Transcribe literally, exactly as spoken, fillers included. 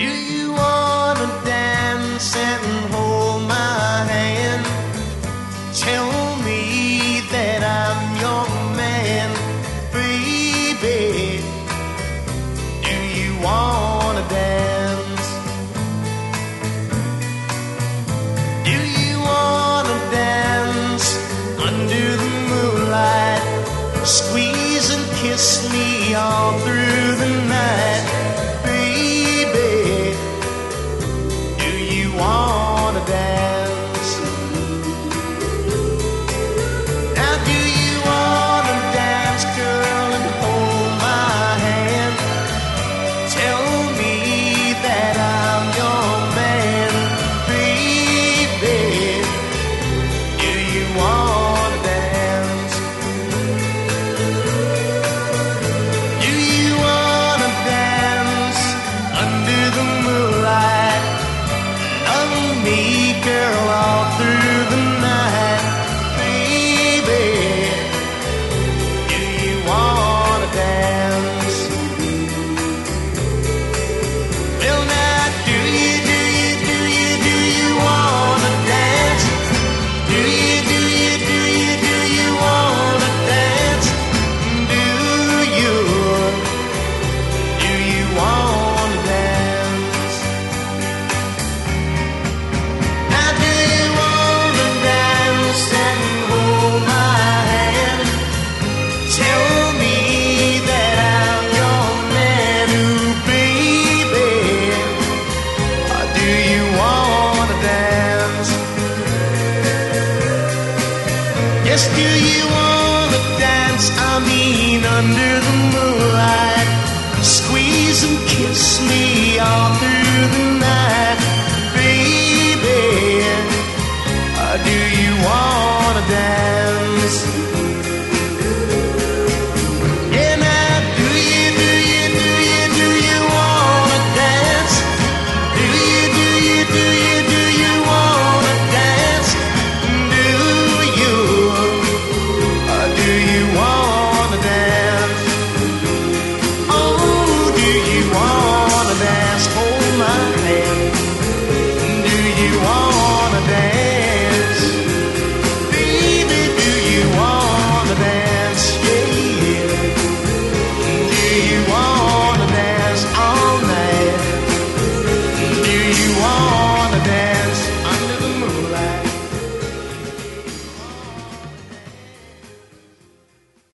Do you wanna dance and hold my hand? Tell me that I'm your man, baby. Do you wanna dance? Do you wanna dance under the moonlight? Squeeze and kiss me all through the night, baby. Do you wanna dance? Now do you wanna dance, girl, and hold my hand? Tell me that I'm your man, baby. Do you wanna dance? Do you wanna dance under the moonlight? Love me, girl, all through the night, baby. Do you wanna dance? Well, now, do you, do you, do you, do you wanna dance? Do you, do you, do you, do you wanna dance? Do you, do you wanna dance? Now, do you wanna dance and hold my hand? Tell me that I'm your man, ooh, baby. Or do you wanna dance? Yes, do you wanna dance? I mean, under the moonlight. Squeeze and kiss me all through the night, baby. Or do